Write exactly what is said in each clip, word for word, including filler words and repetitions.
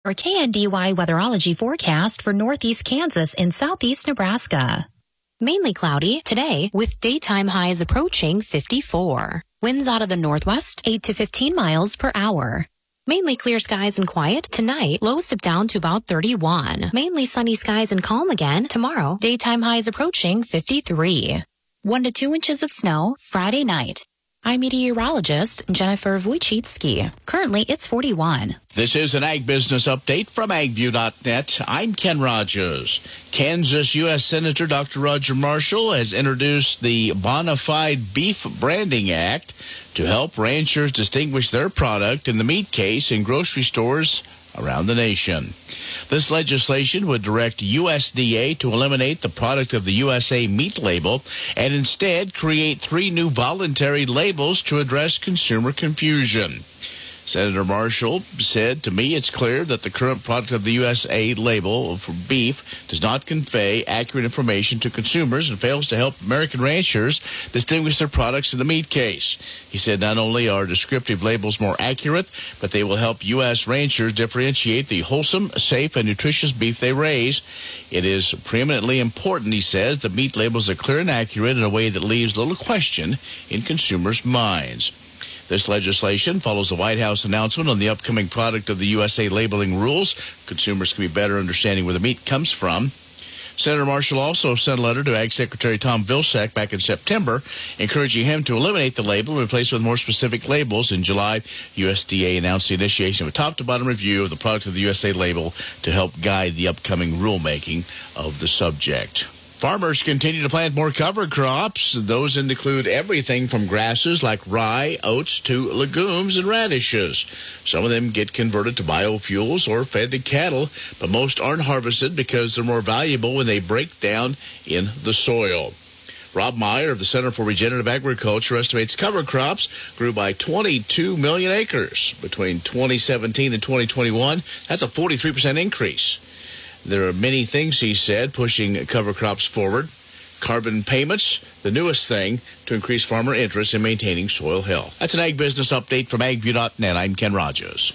Our K N D Y weatherology forecast for northeast Kansas and southeast Nebraska. Mainly cloudy today with daytime highs approaching fifty-four. Winds out of the northwest, eight to fifteen miles per hour. Mainly clear skies and quiet tonight, lows dip down to about thirty-one. Mainly sunny skies and calm again tomorrow, daytime highs approaching fifty-three. One to two inches of snow Friday night. I'm meteorologist Jennifer Wojcicki. Currently, it's forty-one. This is an Ag Business Update from ag view dot net. I'm Ken Rogers. Kansas U S Senator Doctor Roger Marshall has introduced the Bonafide Beef Branding Act to help ranchers distinguish their product in the meat case in grocery stores around the nation. This legislation would direct U S D A to eliminate the product of the U S A meat label and instead create three new voluntary labels to address consumer confusion. Senator Marshall said, to me, it's clear that the current product of the U S A label for beef does not convey accurate information to consumers and fails to help American ranchers distinguish their products in the meat case. He said not only are descriptive labels more accurate, but they will help U S ranchers differentiate the wholesome, safe, and nutritious beef they raise. It is preeminently important, he says, that meat labels are clear and accurate in a way that leaves little question in consumers' minds. This legislation follows the White House announcement on the upcoming product of the U S A labeling rules. Consumers can be better understanding where the meat comes from. Senator Marshall also sent a letter to Ag Secretary Tom Vilsack back in September, encouraging him to eliminate the label and replace it with more specific labels. In July, U S D A announced the initiation of a top-to-bottom review of the product of the U S A label to help guide the upcoming rulemaking of the subject. Farmers continue to plant more cover crops. Those include everything from grasses like rye, oats, to legumes and radishes. Some of them get converted to biofuels or fed to cattle, but most aren't harvested because they're more valuable when they break down in the soil. Rob Meyer of the Center for Regenerative Agriculture estimates cover crops grew by twenty-two million acres between twenty seventeen and twenty twenty-one. That's a forty-three percent increase. There are many things, he said, pushing cover crops forward. Carbon payments, the newest thing to increase farmer interest in maintaining soil health. That's an Ag Business Update from ag view dot net. I'm Ken Rogers.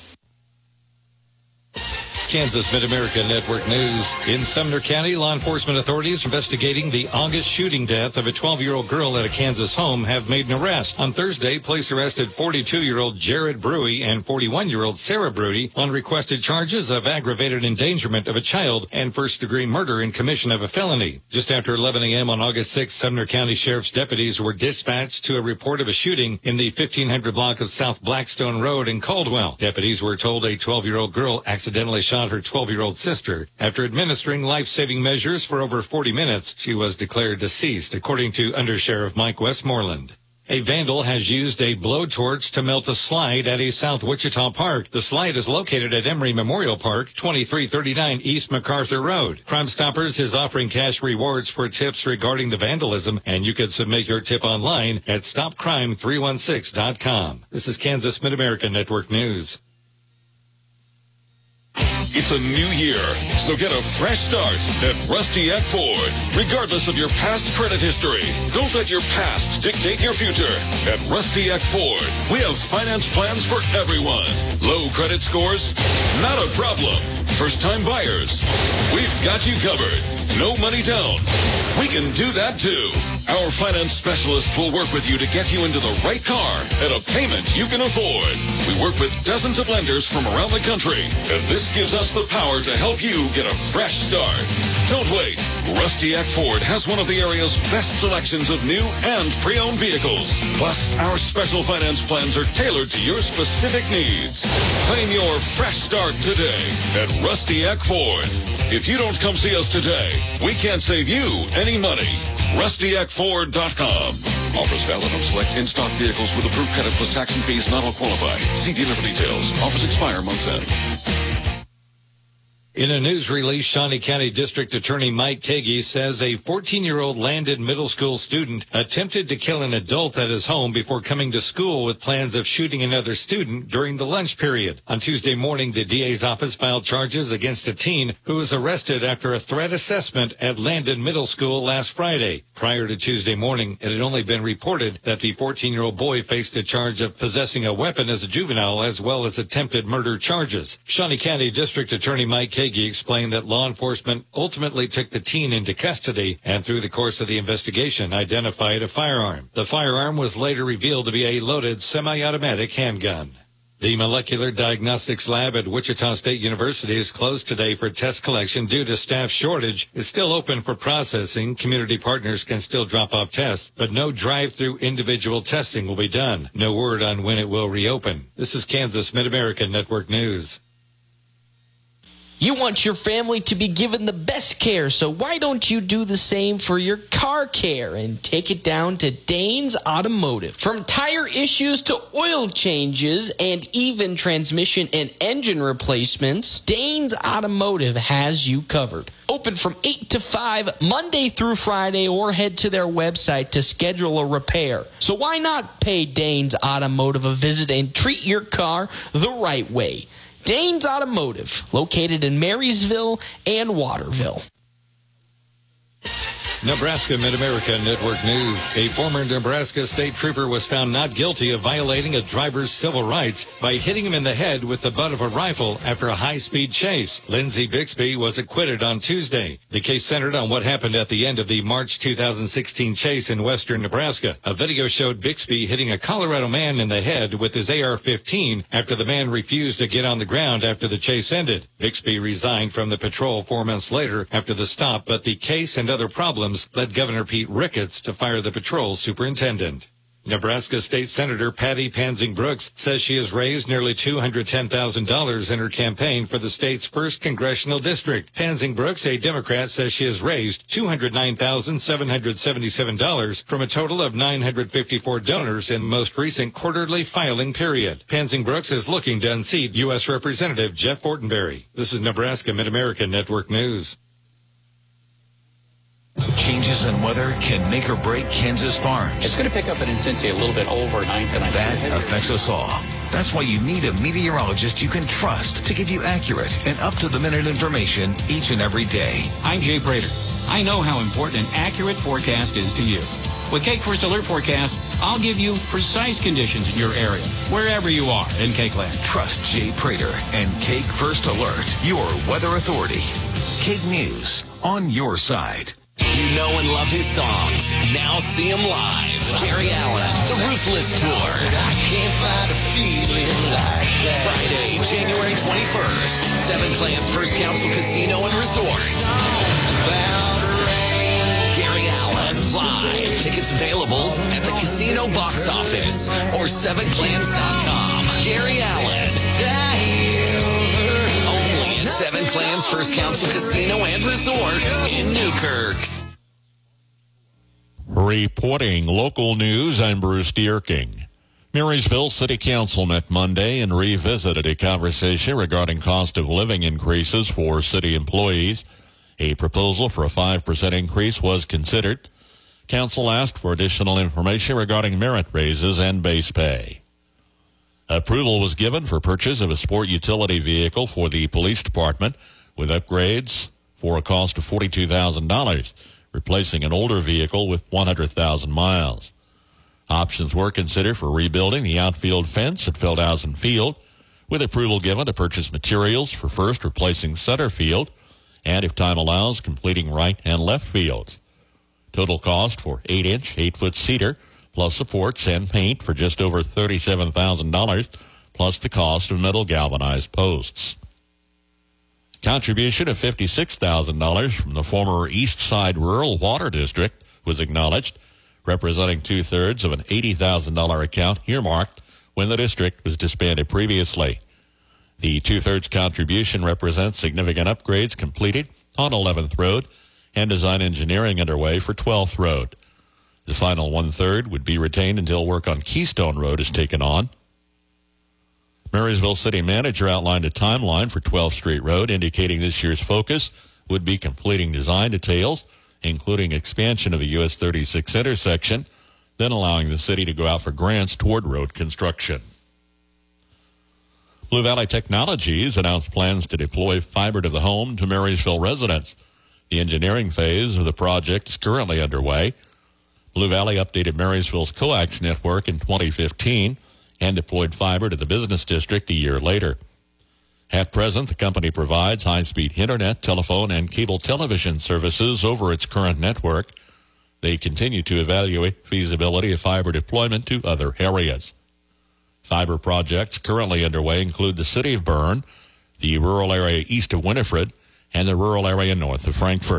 Kansas Mid-America Network News. In Sumner County, law enforcement authorities investigating the August shooting death of a twelve-year-old girl at a Kansas home have made an arrest. On Thursday, police arrested forty-two-year-old Jared Brewy and forty-one-year-old Sarah Brewy on requested charges of aggravated endangerment of a child and first-degree murder in commission of a felony. Just after eleven a.m. on August sixth, Sumner County Sheriff's deputies were dispatched to a report of a shooting in the fifteen hundred block of South Blackstone Road in Caldwell. Deputies were told a twelve-year-old girl accidentally shot her twelve-year-old sister. After administering life-saving measures for over forty minutes, she was declared deceased, according to Undersheriff Mike Westmoreland. A vandal has used a blowtorch to melt a slide at a South Wichita park. The slide is located at Emory Memorial Park, twenty-three thirty-nine East MacArthur Road. Crime Stoppers is offering cash rewards for tips regarding the vandalism, and you can submit your tip online at stop crime three one six dot com. This is Kansas Mid-America Network News. It's a new year, so get a fresh start at Rusty Eck Ford. Regardless of your past credit history, don't let your past dictate your future. At Rusty Eck Ford, we have finance plans for everyone. Low credit scores? Not a problem. First-time buyers? We've got you covered. No money down? We can do that too. Our finance specialists will work with you to get you into the right car at a payment you can afford. We work with dozens of lenders from around the country, and this gives us the power to help you get a fresh start. Don't wait. Rusty Eck Ford has one of the area's best selections of new and pre-owned vehicles. Plus, our special finance plans are tailored to your specific needs. Claim your fresh start today at Rusty Eck Ford. If you don't come see us today, we can't save you any money. Rusty Eck Ford dot com. Offers valid on select in-stock vehicles with approved credit plus tax and fees. Not all qualify. See dealer for details. Offers expire months end. In a news release, Shawnee County District Attorney Mike Kagi says a fourteen-year-old Landon Middle School student attempted to kill an adult at his home before coming to school with plans of shooting another student during the lunch period. On Tuesday morning, the D A's office filed charges against a teen who was arrested after a threat assessment at Landon Middle School last Friday. Prior to Tuesday morning, it had only been reported that the fourteen-year-old boy faced a charge of possessing a weapon as a juvenile as well as attempted murder charges. Shawnee County District Attorney Mike Kagi explained that law enforcement ultimately took the teen into custody and through the course of the investigation identified a firearm. The firearm was later revealed to be a loaded semi-automatic handgun. The molecular diagnostics lab at Wichita State University is closed today for test collection due to staff shortage. It's still open for processing. Community partners can still drop off tests, but no drive-through individual testing will be done. No word on when it will reopen. This is Kansas Mid-America Network News. You want your family to be given the best care, so why don't you do the same for your car care and take it down to Danes Automotive. From tire issues to oil changes and even transmission and engine replacements, Danes Automotive has you covered. Open from eight to five Monday through Friday, or head to their website to schedule a repair. So why not pay Danes Automotive a visit and treat your car the right way? Danes Automotive, located in Marysville and Waterville. Nebraska Mid-America Network News. A former Nebraska state trooper was found not guilty of violating a driver's civil rights by hitting him in the head with the butt of a rifle after a high-speed chase. Lindsey Bixby was acquitted on Tuesday. The case centered on what happened at the end of the March two thousand sixteen chase in western Nebraska. A video showed Bixby hitting a Colorado man in the head with his A R fifteen after the man refused to get on the ground after the chase ended. Bixby resigned from the patrol four months later after the stop, but the case and other problems led Governor Pete Ricketts to fire the patrol superintendent. Nebraska State Senator Patty Pansing Brooks says she has raised nearly two hundred ten thousand dollars in her campaign for the state's first congressional district. Pansing Brooks, a Democrat, says she has raised two hundred nine thousand seven hundred seventy-seven dollars from a total of nine hundred fifty-four donors in the most recent quarterly filing period. Pansing Brooks is looking to unseat U S Representative Jeff Fortenberry. This is Nebraska Mid-America Network News. Changes in weather can make or break Kansas farms. It's going to pick up an intensity a little bit overnight tonight. That affects us all. That's why you need a meteorologist you can trust to give you accurate and up-to-the-minute information each and every day. I'm Jay Prater. I know how important an accurate forecast is to you. With Cake First Alert Forecast, I'll give you precise conditions in your area, wherever you are in Cake Land. Trust Jay Prater and Cake First Alert, your weather authority. Cake News, on your side. You know and love his songs. Now see him live. Gary Allen, The Ruthless Tour. I can't find a feeling like that. Friday, January twenty-first. Seven Clans First Council Casino and Resort. Gary Allen, live. Tickets available at the casino box office or seven clans dot com. Gary Allen. Only at Seven Clans First Council Casino and Resort in Newkirk. Reporting local news, I'm Bruce Dierking. Marysville City Council met Monday and revisited a conversation regarding cost of living increases for city employees. A proposal for a five percent increase was considered. Council asked for additional information regarding merit raises and base pay. Approval was given for purchase of a sport utility vehicle for the police department with upgrades for a cost of forty-two thousand dollars, replacing an older vehicle with one hundred thousand miles. Options were considered for rebuilding the outfield fence at Feldhausen Field, with approval given to purchase materials for first replacing center field, and if time allows, completing right and left fields. Total cost for eight-inch, eight-foot cedar, plus supports and paint for just over thirty-seven thousand dollars, plus the cost of metal galvanized posts. Contribution of fifty-six thousand dollars from the former East Side Rural Water District was acknowledged, representing two-thirds of an eighty thousand dollars account earmarked when the district was disbanded previously. The two-thirds contribution represents significant upgrades completed on eleventh Road and design engineering underway for twelfth Road. The final one-third would be retained until work on Keystone Road is taken on. Marysville City Manager outlined a timeline for twelfth Street Road, indicating this year's focus would be completing design details, including expansion of the U S thirty-six intersection, then allowing the city to go out for grants toward road construction. Blue Valley Technologies announced plans to deploy fiber to the home to Marysville residents. The engineering phase of the project is currently underway. Blue Valley updated Marysville's coax network in twenty fifteen and deployed fiber to the business district a year later. At present, the company provides high-speed internet, telephone, and cable television services over its current network. They continue to evaluate feasibility of fiber deployment to other areas. Fiber projects currently underway include the city of Bern, the rural area east of Winifred, and the rural area north of Frankfort.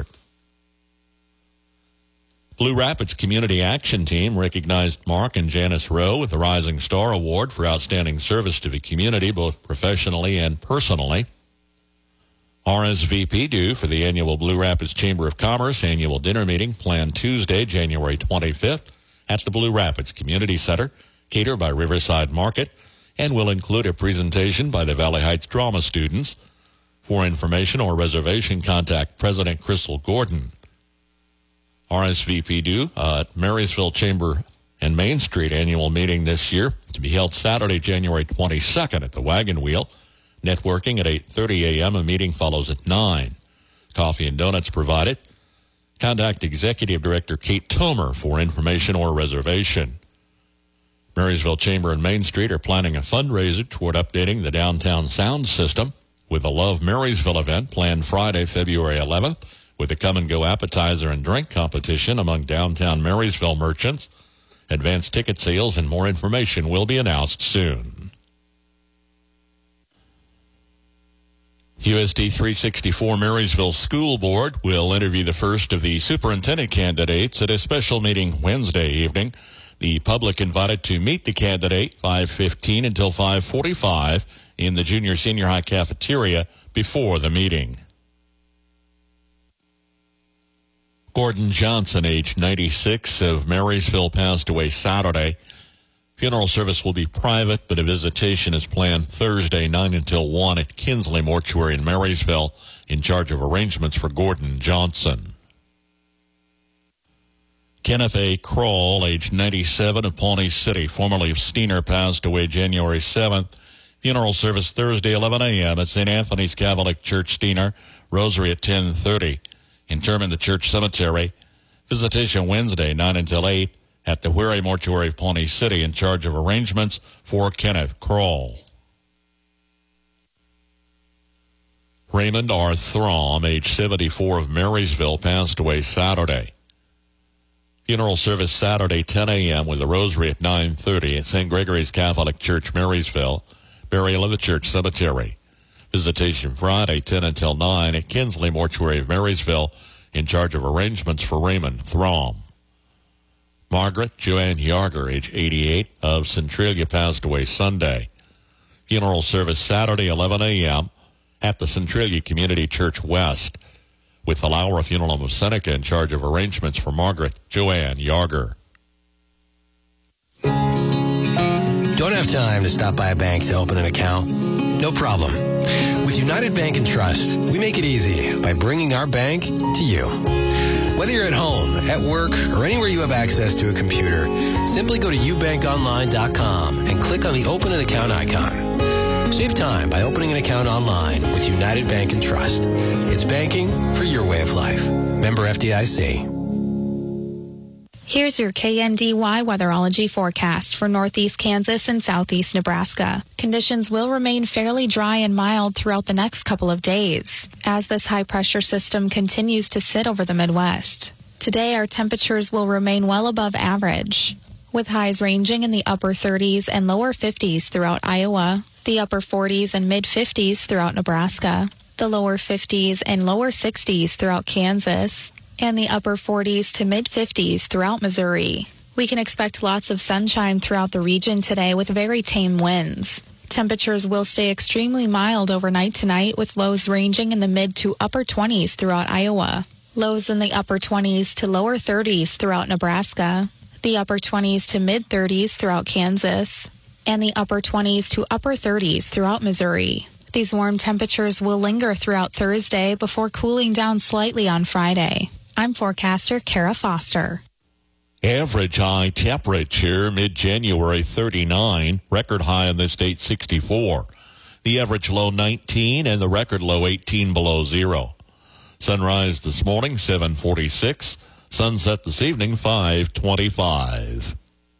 Blue Rapids Community Action Team recognized Mark and Janice Rowe with the Rising Star Award for outstanding service to the community, both professionally and personally. R S V P due for the annual Blue Rapids Chamber of Commerce annual dinner meeting planned Tuesday, January twenty-fifth at the Blue Rapids Community Center, catered by Riverside Market, and will include a presentation by the Valley Heights drama students. For information or reservation, contact President Crystal Gordon. R S V P due uh, at Marysville Chamber and Main Street annual meeting this year to be held Saturday, January twenty-second at the Wagon Wheel. Networking at eight thirty a.m. A meeting follows at nine. Coffee and donuts provided. Contact Executive Director Kate Tomer for information or reservation. Marysville Chamber and Main Street are planning a fundraiser toward updating the downtown sound system with a Love Marysville event planned Friday, February eleventh, with a come-and-go appetizer and drink competition among downtown Marysville merchants. Advanced ticket sales and more information will be announced soon. U S D three sixty-four Marysville School Board will interview the first of the superintendent candidates at a special meeting Wednesday evening. The public invited to meet the candidate five fifteen until five forty-five in the junior senior high cafeteria before the meeting. Gordon Johnson, age ninety-six, of Marysville, passed away Saturday. Funeral service will be private, but a visitation is planned Thursday, nine until one at Kinsley Mortuary in Marysville, in charge of arrangements for Gordon Johnson. Kenneth A. Kroll, age ninety-seven, of Pawnee City, formerly of Steiner, passed away January seventh. Funeral service Thursday, eleven a.m. at Saint Anthony's Catholic Church, Steiner. Rosary at ten thirty. Interment in the church cemetery. Visitation Wednesday, nine until eight, at the Wherry Mortuary of Pawnee City, in charge of arrangements for Kenneth Kroll. Raymond R. Throm, age seventy-four, of Marysville, passed away Saturday. Funeral service Saturday, ten a.m. with the Rosary at nine thirty at Saint Gregory's Catholic Church, Marysville. Burial in the church cemetery. Visitation Friday, ten until nine at Kinsley Mortuary of Marysville, in charge of arrangements for Raymond Throm. Margaret Joanne Yarger, age eighty-eight, of Centralia, passed away Sunday. Funeral service Saturday, eleven a.m. at the Centralia Community Church West, with the Laura Funeral Home of Seneca in charge of arrangements for Margaret Joanne Yarger. Don't have time to stop by a bank to open an account? No problem. With United Bank and Trust, we make it easy by bringing our bank to you. Whether you're at home, at work, or anywhere you have access to a computer, simply go to u bank online dot com and click on the Open an Account icon. Save time by opening an account online with United Bank and Trust. It's banking for your way of life. Member F D I C. Here's your K N D Y weatherology forecast for northeast Kansas and southeast Nebraska. Conditions will remain fairly dry and mild throughout the next couple of days, as this high-pressure system continues to sit over the Midwest. Today, our temperatures will remain well above average, with highs ranging in the upper thirties and lower fifties throughout Iowa, the upper forties and mid-fifties throughout Nebraska, the lower fifties and lower sixties throughout Kansas, and the upper forties to mid-fifties throughout Missouri. We can expect lots of sunshine throughout the region today with very tame winds. Temperatures will stay extremely mild overnight tonight, with lows ranging in the mid to upper twenties throughout Iowa, lows in the upper twenties to lower thirties throughout Nebraska, the upper twenties to mid-thirties throughout Kansas, and the upper twenties to upper thirties throughout Missouri. These warm temperatures will linger throughout Thursday before cooling down slightly on Friday. I'm forecaster Kara Foster. Average high temperature mid-January thirty-nine, record high in the state sixty-four. The average low nineteen and the record low eighteen below zero. Sunrise this morning seven forty-six, sunset this evening five twenty-five.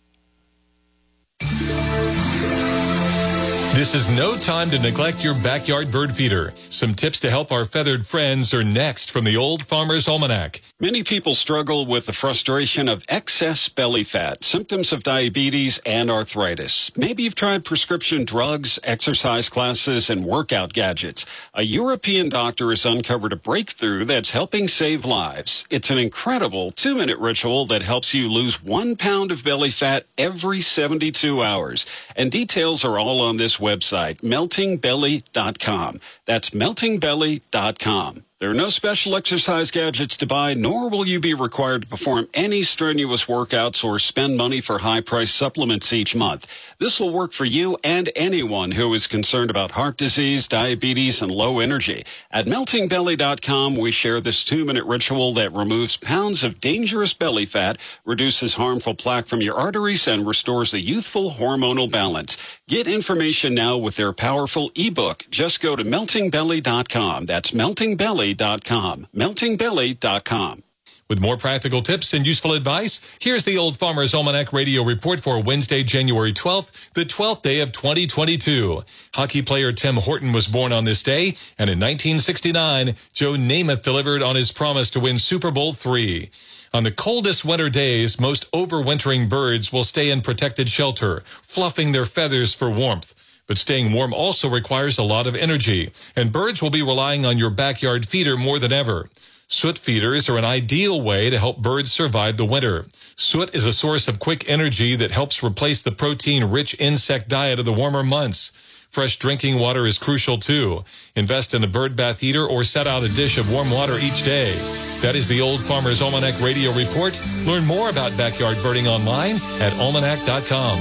This is no time to neglect your backyard bird feeder. Some tips to help our feathered friends are next from the Old Farmer's Almanac. Many people struggle with the frustration of excess belly fat, symptoms of diabetes and arthritis. Maybe you've tried prescription drugs, exercise classes, and workout gadgets. A European doctor has uncovered a breakthrough that's helping save lives. It's an incredible two-minute ritual that helps you lose one pound of belly fat every seventy-two hours. And details are all on this website, melting belly dot com. That's melting belly dot com. There are no special exercise gadgets to buy, nor will you be required to perform any strenuous workouts or spend money for high-priced supplements each month. This will work for you and anyone who is concerned about heart disease, diabetes, and low energy. At melting belly dot com, we share this two-minute ritual that removes pounds of dangerous belly fat, reduces harmful plaque from your arteries, and restores a youthful hormonal balance. Get information now with their powerful ebook. Just go to melting belly dot com. That's melting belly dot com. melting belly dot com. With more practical tips and useful advice, here's the Old Farmer's Almanac radio report for Wednesday, January twelfth, the twelfth day of twenty twenty-two. Hockey player Tim Horton was born on this day, and in nineteen sixty-nine, Joe Namath delivered on his promise to win Super Bowl three. On the coldest winter days, most overwintering birds will stay in protected shelter, fluffing their feathers for warmth. But staying warm also requires a lot of energy, and birds will be relying on your backyard feeder more than ever. Soot feeders are an ideal way to help birds survive the winter. Soot is a source of quick energy that helps replace the protein-rich insect diet of the warmer months. Fresh drinking water is crucial too. Invest in a bird bath heater or set out a dish of warm water each day. That is the Old Farmer's Almanac radio report. Learn more about backyard birding online at almanac dot com.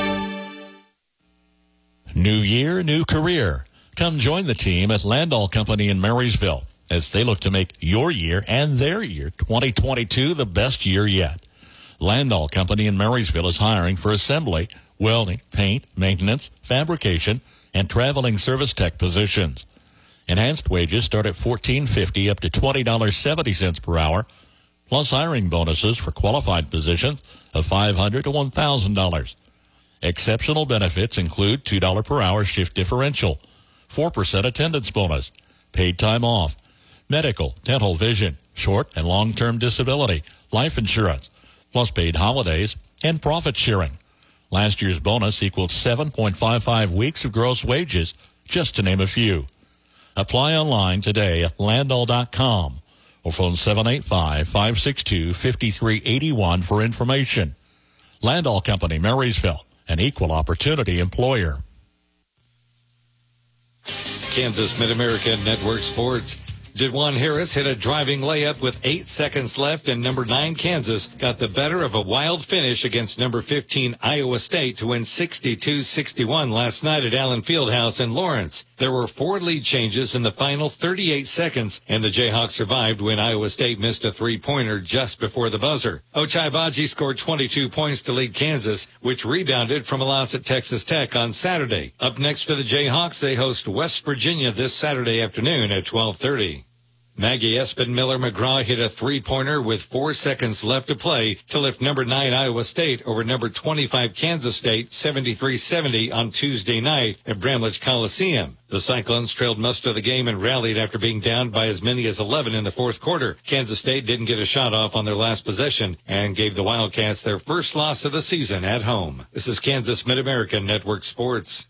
New year, new career. Come join the team at Landall Company in Marysville as they look to make your year and their year twenty twenty-two the best year yet. Landall Company in Marysville is hiring for assembly, welding, paint, maintenance, fabrication, and traveling service tech positions. Enhanced wages start at fourteen fifty up to twenty dollars and seventy cents per hour, plus hiring bonuses for qualified positions of five hundred dollars to one thousand dollars. Exceptional benefits include two dollars per hour shift differential, four percent attendance bonus, paid time off, medical, dental, vision, short and long-term disability, life insurance, plus paid holidays and profit sharing. Last year's bonus equals seven point five five weeks of gross wages, just to name a few. Apply online today at landall dot com or phone seven eight five, five six two, five three eight one for information. Landall Company, Marysville, an equal opportunity employer. Kansas Mid-America Network Sports. DeJuan Harris hit a driving layup with eight seconds left, and number nine Kansas got the better of a wild finish against number fifteen Iowa State to win sixty-two sixty-one last night at Allen Fieldhouse in Lawrence. There were four lead changes in the final thirty-eight seconds, and the Jayhawks survived when Iowa State missed a three-pointer just before the buzzer. Ochai Baji scored twenty-two points to lead Kansas, which rebounded from a loss at Texas Tech on Saturday. Up next for the Jayhawks, they host West Virginia this Saturday afternoon at twelve thirty. Maggie Espen Miller McGraw hit a three-pointer with four seconds left to play to lift number nine Iowa State over number twenty-five Kansas State seventy-three seventy on Tuesday night at Bramlage Coliseum. The Cyclones trailed most of the game and rallied after being down by as many as eleven in the fourth quarter. Kansas State didn't get a shot off on their last possession and gave the Wildcats their first loss of the season at home. This is Kansas Mid-American Network Sports.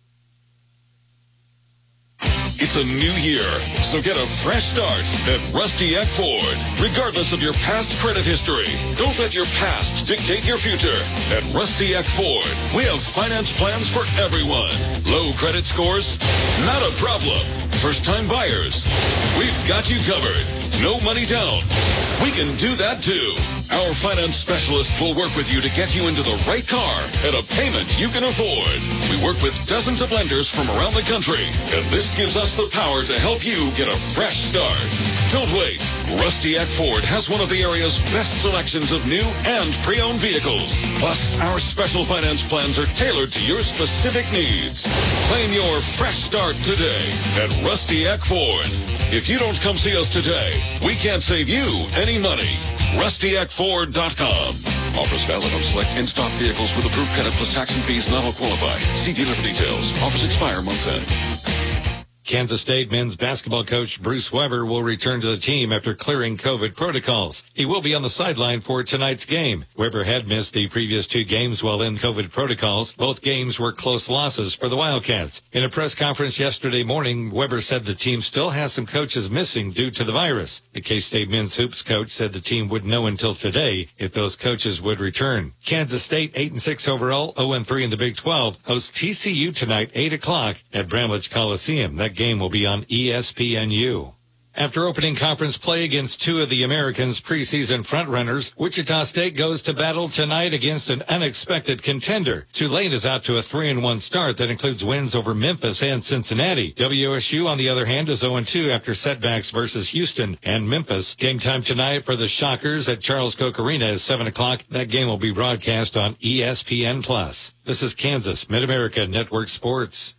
It's a new year, so get a fresh start at Rusty Eck Ford. Regardless of your past credit history, don't let your past dictate your future. At Rusty Eck Ford, we have finance plans for everyone. Low credit scores? Not a problem. First-time buyers? We've got you covered. no money down. We can do that too. Our finance specialists will work with you to get you into the right car at a payment you can afford. We work with dozens of lenders from around the country, and this gives us the power to help you get a fresh start. Don't wait. Rustiak Ford has one of the area's best selections of new and pre-owned vehicles. Plus, our special finance plans are tailored to your specific needs. Claim your fresh start today at Rustiak Ford. If you don't come see us today, we can't save you any money. Rustiak Ford dot com. Offers valid on select in-stock vehicles with approved credit plus tax and fees not all qualify. See dealer for details. Offers expire month's end. Kansas State men's basketball coach Bruce Weber will return to the team after clearing COVID protocols. He will be on the sideline for tonight's game. Weber had missed the previous two games while in COVID protocols. Both games were close losses for the Wildcats. In a press conference yesterday morning, Weber said the team still has some coaches missing due to the virus. The K-State men's hoops coach said the team would know until today if those coaches would return. Kansas State, eight and six overall, oh and three in the Big twelve, hosts T C U tonight, eight o'clock at Bramlage Coliseum. That game will be on E S P N U. After opening conference play against two of the Americans' preseason frontrunners, Wichita State goes to battle tonight against an unexpected contender. Tulane is out to a three and one start that includes wins over Memphis and Cincinnati. W S U, on the other hand, is oh and two after setbacks versus Houston and Memphis. Game time tonight for the Shockers at Charles Koch Arena is seven o'clock. That game will be broadcast on E S P N plus. This is Kansas Mid-America Network Sports.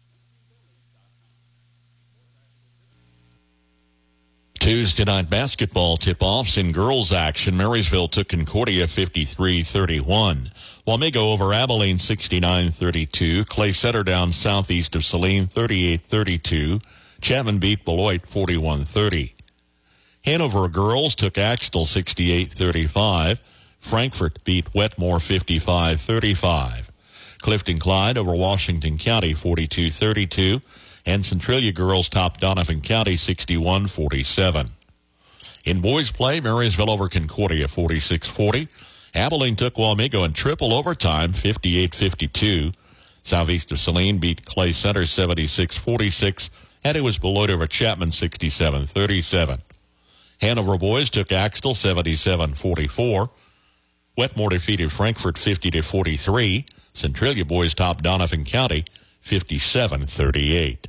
Tuesday night basketball tip-offs in girls action. Marysville took Concordia fifty-three thirty-one. Wamego over Abilene sixty-nine thirty-two. Clay Center down southeast of Saline thirty-eight thirty-two. Chapman beat Beloit forty-one thirty. Hanover girls took Axtell sixty-eight thirty-five. Frankfort beat Wetmore fifty-five thirty-five. Clifton Clyde over Washington County forty-two thirty-two. And Centralia girls topped Donovan County sixty-one forty-seven. In boys play, Marysville over Concordia forty-six forty. Abilene took Wamego in triple overtime fifty-eight fifty-two. Southeast of Saline beat Clay Center seventy-six forty-six, and it was Beloit over Chapman sixty-seven thirty-seven. Hanover boys took Axtell seventy-seven forty-four. Wetmore defeated Frankfort fifty to forty-three. Centralia boys topped Donovan County fifty-seven thirty-eight.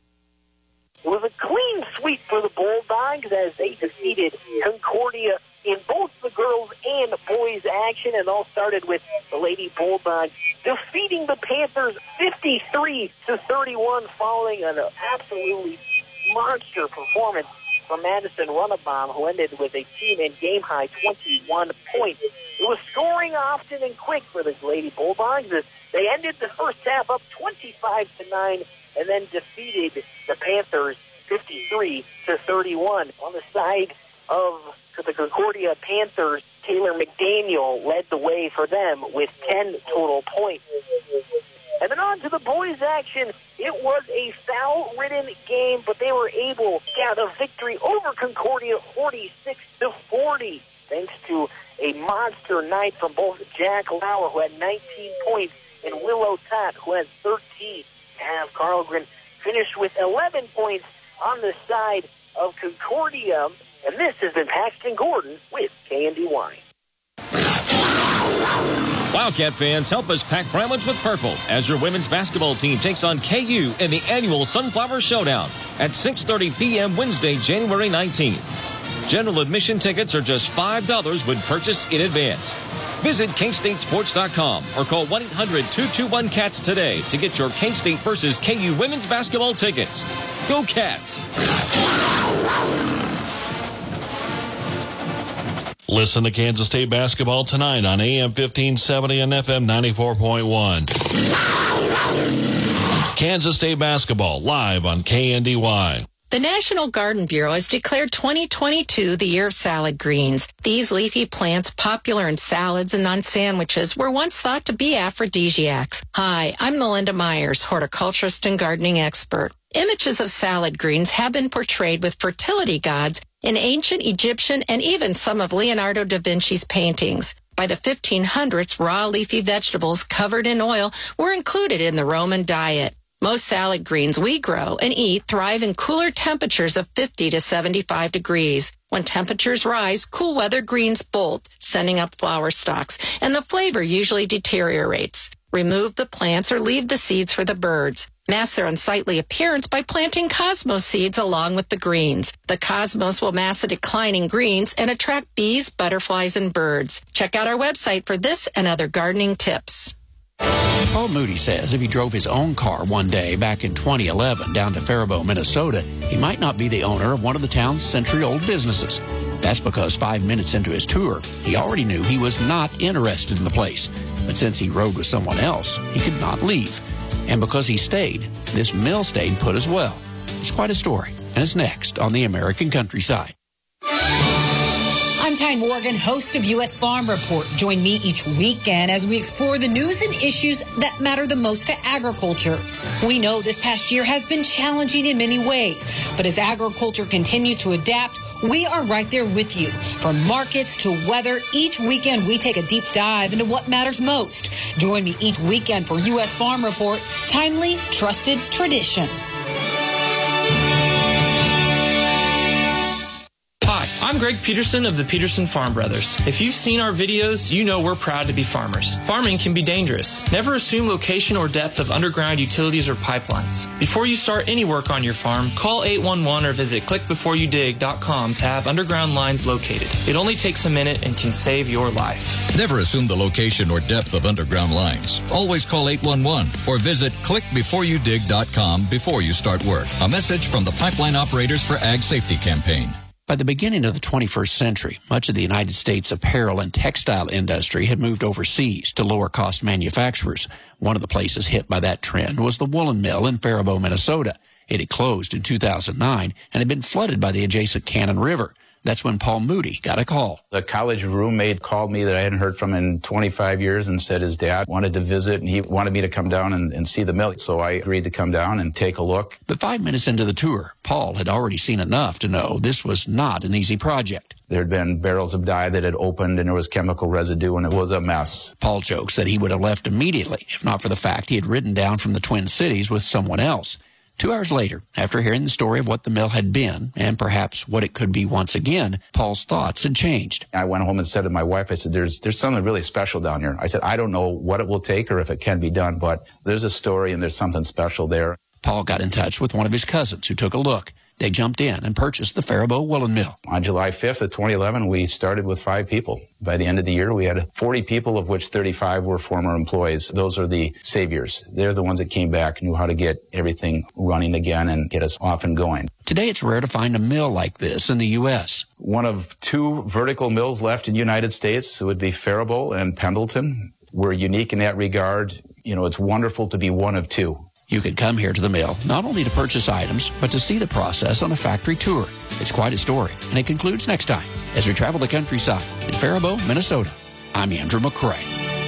It was a clean sweep for the Bulldogs as they defeated Concordia in both the girls and boys action, and all started with the Lady Bulldogs defeating the Panthers fifty-three to thirty-one following an absolutely monster performance from Madison Runabaum, who ended with a team and game-high twenty-one points. It was scoring often and quick for the Lady Bulldogs as they ended the first half up twenty-five to nine and then defeated the Panthers fifty-three to thirty-one. On the side of the Concordia Panthers, Taylor McDaniel led the way for them with ten total points. And then on to the boys' action. It was a foul-ridden game, but they were able to get a victory over Concordia forty-six to forty, thanks to a monster night from both Jack Lauer, who had nineteen points, and Willow Tott, who had thirteen. Have Carlgren finished with eleven points on the side of Concordia. And this has been Paxton Gordon with K N D Y. Wildcat fans, help us pack Bramlage with purple as your women's basketball team takes on K U in the annual Sunflower Showdown at six thirty p.m. Wednesday, January nineteenth. General admission tickets are just five dollars when purchased in advance. Visit K State Sports dot com or call one eight hundred two two one CATS today to get your K-State versus K U women's basketball tickets. Go Cats! Listen to Kansas State basketball tonight on A M fifteen seventy and F M ninety-four point one. Kansas State basketball live on K N D Y. The National Garden Bureau has declared twenty twenty-two the year of salad greens. These leafy plants, popular in salads and on sandwiches, were once thought to be aphrodisiacs. Hi, I'm Melinda Myers, horticulturist and gardening expert. Images of salad greens have been portrayed with fertility gods in ancient Egyptian and even some of Leonardo da Vinci's paintings. By the fifteen hundreds, raw leafy vegetables covered in oil were included in the Roman diet. Most salad greens we grow and eat thrive in cooler temperatures of fifty to seventy-five degrees. When temperatures rise, cool weather greens bolt, sending up flower stalks, and the flavor usually deteriorates. Remove the plants or leave the seeds for the birds. Mask their unsightly appearance by planting cosmos seeds along with the greens. The cosmos will mask the declining greens and attract bees, butterflies, and birds. Check out our website for this and other gardening tips. Paul Moody says if he drove his own car one day back in twenty eleven down to Faribault, Minnesota, he might not be the owner of one of the town's century-old businesses. That's because five minutes into his tour, he already knew he was not interested in the place. But since he rode with someone else, he could not leave. And because he stayed, this mill stayed put as well. It's quite a story, and it's next on the American Countryside. I'm Ty Morgan, host of U S Farm Report. Join me each weekend as we explore the news and issues that matter the most to agriculture. We know this past year has been challenging in many ways, but as agriculture continues to adapt, we are right there with you. From markets to weather, each weekend we take a deep dive into what matters most. Join me each weekend for U S Farm Report, timely, trusted tradition. Hi, I'm Greg Peterson of the Peterson Farm Brothers. If you've seen our videos, you know we're proud to be farmers. Farming can be dangerous. Never assume location or depth of underground utilities or pipelines. Before you start any work on your farm, call eight one one or visit click before you dig dot com to have underground lines located. It only takes a minute and can save your life. Never assume the location or depth of underground lines. Always call eight one one or visit click before you dig dot com before you start work. A message from the Pipeline Operators for Ag Safety campaign. By the beginning of the twenty-first century, much of the United States apparel and textile industry had moved overseas to lower-cost manufacturers. One of the places hit by that trend was the woolen mill in Faribault, Minnesota. It had closed in two thousand nine and had been flooded by the adjacent Cannon River. That's when Paul Moody got a call. The college roommate called me that I hadn't heard from in twenty-five years and said his dad wanted to visit and he wanted me to come down and, and see the mill. So I agreed to come down and take a look. But five minutes into the tour, Paul had already seen enough to know this was not an easy project. There had been barrels of dye that had opened and there was chemical residue and it was a mess. Paul jokes that he would have left immediately if not for the fact he had ridden down from the Twin Cities with someone else. Two hours later, after hearing the story of what the mill had been, and perhaps what it could be once again, Paul's thoughts had changed. I went home and said to my wife, I said, there's there's something really special down here. I said, I don't know what it will take or if it can be done, but there's a story and there's something special there. Paul got in touch with one of his cousins who took a look. They jumped in and purchased the Faribault Woolen Mill. On July fifth of twenty eleven, we started with five people. By the end of the year, we had forty people, of which thirty-five were former employees. Those are the saviors. They're the ones that came back, knew how to get everything running again and get us off and going. Today, it's rare to find a mill like this in the U S. One of two vertical mills left in the United States. It would be Faribault and Pendleton. We're unique in that regard. You know, it's wonderful to be one of two. You can come here to the mill, not only to purchase items, but to see the process on a factory tour. It's quite a story, and it concludes next time as we travel the countryside in Faribault, Minnesota. I'm Andrew McCrae.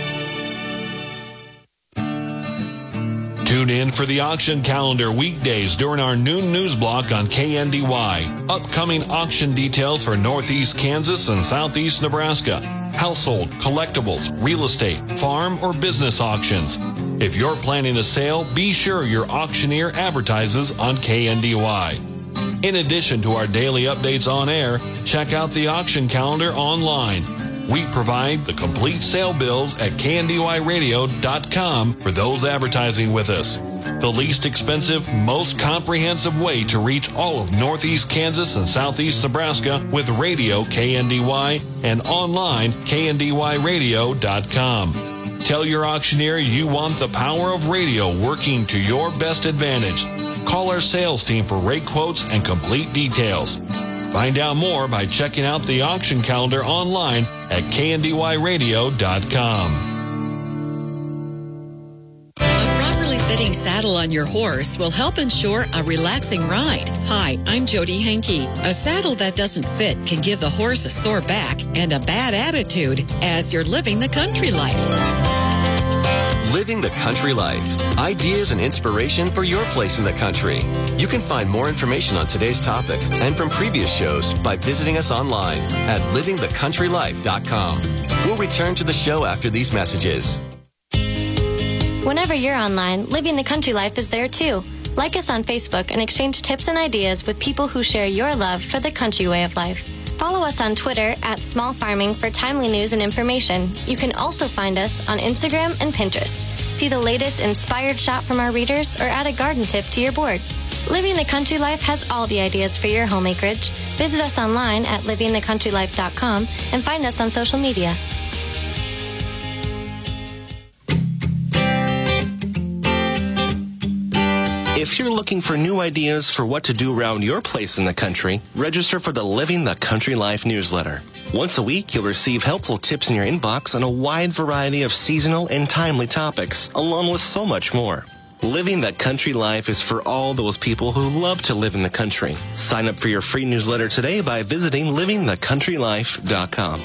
Tune in for the auction calendar weekdays during our noon news block on K N D Y. Upcoming auction details for Northeast Kansas and Southeast Nebraska. Household, collectibles, real estate, farm, or business auctions. If you're planning a sale, be sure your auctioneer advertises on K N D Y. In addition to our daily updates on air, check out the auction calendar online. We provide the complete sale bills at K N D Y radio dot com for those advertising with us. The least expensive, most comprehensive way to reach all of Northeast Kansas and Southeast Nebraska with radio K N D Y and online K N D Y radio dot com. Tell your auctioneer you want the power of radio working to your best advantage. Call our sales team for rate quotes and complete details. Find out more by checking out the auction calendar online at K N D Y radio dot com. Fitting saddle on your horse will help ensure a relaxing ride. Hi, I'm Jody Henke. A saddle that doesn't fit can give the horse a sore back and a bad attitude as you're living the country life. Living the country life. Ideas and inspiration for your place in the country. You can find more information on today's topic and from previous shows by visiting us online at living the country life dot com. We'll return to the show after these messages. Whenever you're online, Living the Country Life is there too. Like us on Facebook and exchange tips and ideas with people who share your love for the country way of life. Follow us on Twitter at Small Farming for timely news and information. You can also find us on Instagram and Pinterest. See the latest inspired shot from our readers or add a garden tip to your boards. Living the Country Life has all the ideas for your home acreage. Visit us online at living the country life dot com and find us on social media. If you're looking for new ideas for what to do around your place in the country, register for the Living the Country Life newsletter. Once a week, you'll receive helpful tips in your inbox on a wide variety of seasonal and timely topics, along with so much more. Living the Country Life is for all those people who love to live in the country. Sign up for your free newsletter today by visiting living the country life dot com.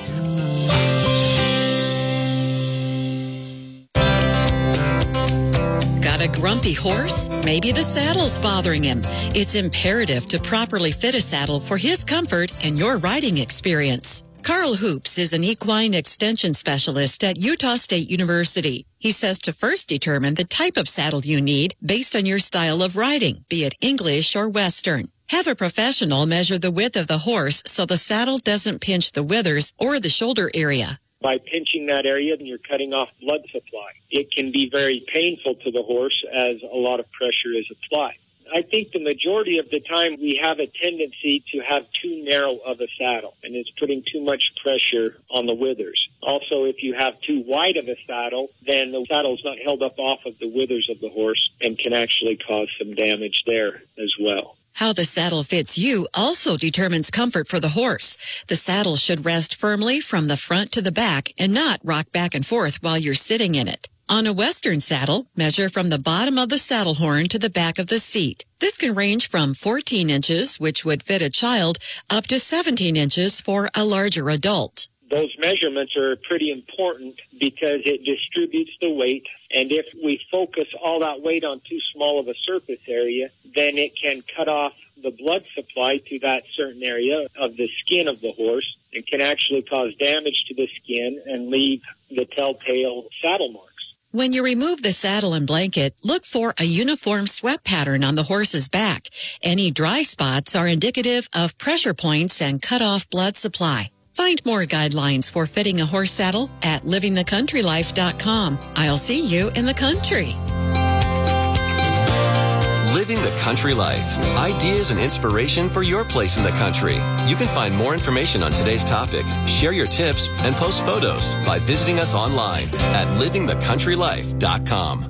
Got a grumpy horse? Maybe the saddle's bothering him. It's imperative to properly fit a saddle for his comfort and your riding experience. Carl Hoops is an equine extension specialist at Utah State University. He says to first determine the type of saddle you need based on your style of riding, be it English or Western. Have a professional measure the width of the horse so the saddle doesn't pinch the withers or the shoulder area. By pinching that area, you're cutting off blood supply. It can be very painful to the horse as a lot of pressure is applied. I think the majority of the time we have a tendency to have too narrow of a saddle, and it's putting too much pressure on the withers. Also, if you have too wide of a saddle, then the saddle's not held up off of the withers of the horse and can actually cause some damage there as well. How the saddle fits you also determines comfort for the horse. The saddle should rest firmly from the front to the back and not rock back and forth while you're sitting in it. On a Western saddle, measure from the bottom of the saddle horn to the back of the seat. This can range from fourteen inches, which would fit a child, up to seventeen inches for a larger adult. Those measurements are pretty important because it distributes the weight, and if we focus all that weight on too small of a surface area, then it can cut off the blood supply to that certain area of the skin of the horse and can actually cause damage to the skin and leave the telltale saddle marks. When you remove the saddle and blanket, look for a uniform sweat pattern on the horse's back. Any dry spots are indicative of pressure points and cut off blood supply. Find more guidelines for fitting a horse saddle at living the country life dot com. I'll see you in the country. Living the Country Life. Ideas and inspiration for your place in the country. You can find more information on today's topic, share your tips, and post photos by visiting us online at living the country life dot com.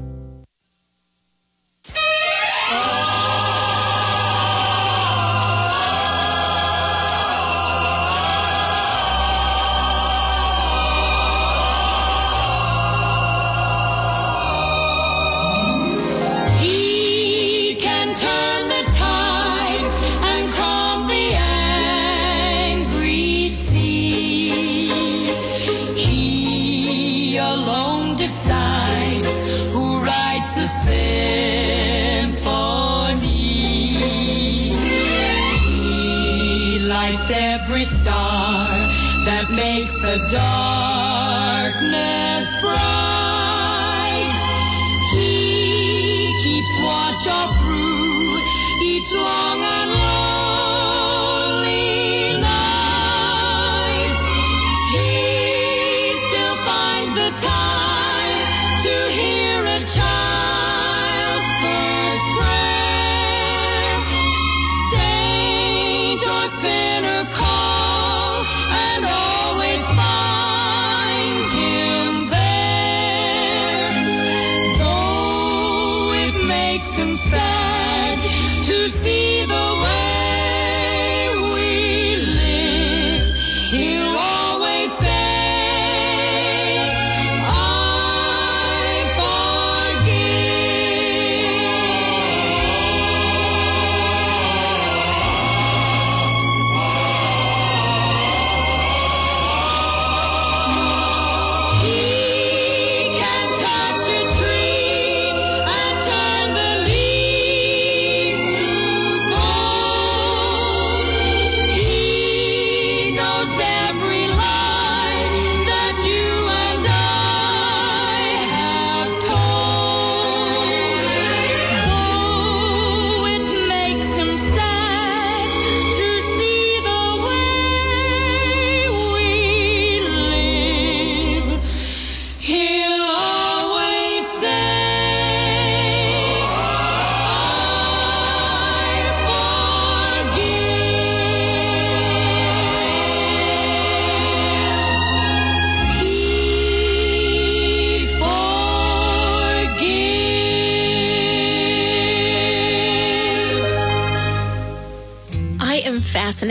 Every star that makes the darkness bright. He keeps watch all through each long and lonely night. He still finds the time to hear a child's first prayer. Saint or sinner call and always find him there. Though it makes him sad to see the way